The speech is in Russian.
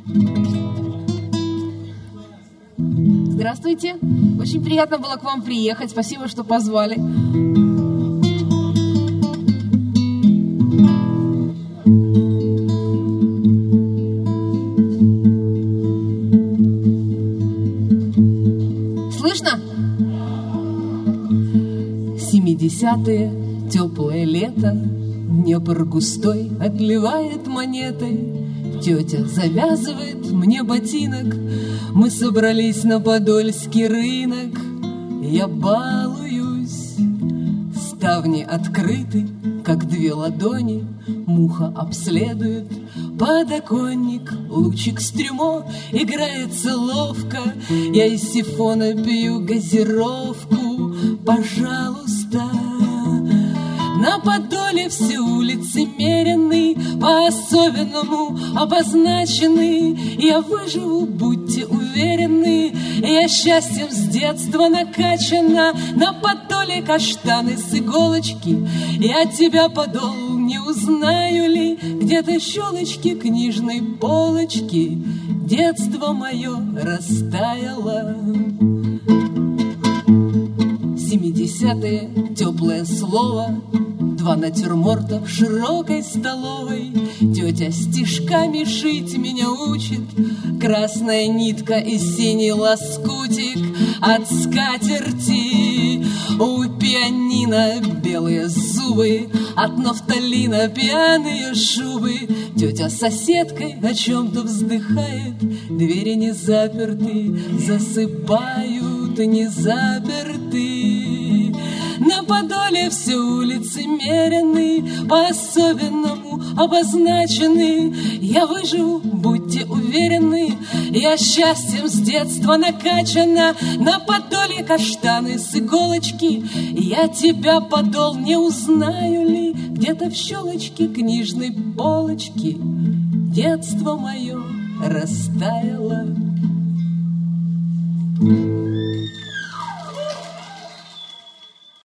Здравствуйте. Очень приятно было к вам приехать. Спасибо, что позвали. Слышно? 70-е, теплое лето, Днепр густой отливает монетой. Тетя завязывает мне ботинок, мы собрались на подольский рынок. Я балуюсь, ставни открыты, как две ладони, муха обследует подоконник, лучик стрюмо играется ловко. Я из сифона пью газировку, пожалуйста. На Подоле все улицы мерены, по-особенному обозначены. Я выживу, будьте уверены, я счастьем с детства накачана. На Подоле каштаны с иголочки, я тебя, Подол, не узнаю ли? Где-то щелочки книжной полочки, детство мое растаяло. 70-е, теплое слово, два натюрморта в широкой столовой. Тетя стишками шить меня учит, красная нитка и синий лоскутик от скатерти. У пианино белые зубы, от нафталина пьяные шубы. Тетя с соседкой о чем-то вздыхает, двери не заперты, засыпают не заперты. На Подоле все улицы мерены, по-особенному обозначены. Я выживу, будьте уверены, я счастьем с детства накачана. На Подоле каштаны с иголочки, я тебя, Подол, не узнаю ли? Где-то в щелочке книжной полочки детство мое растаяло.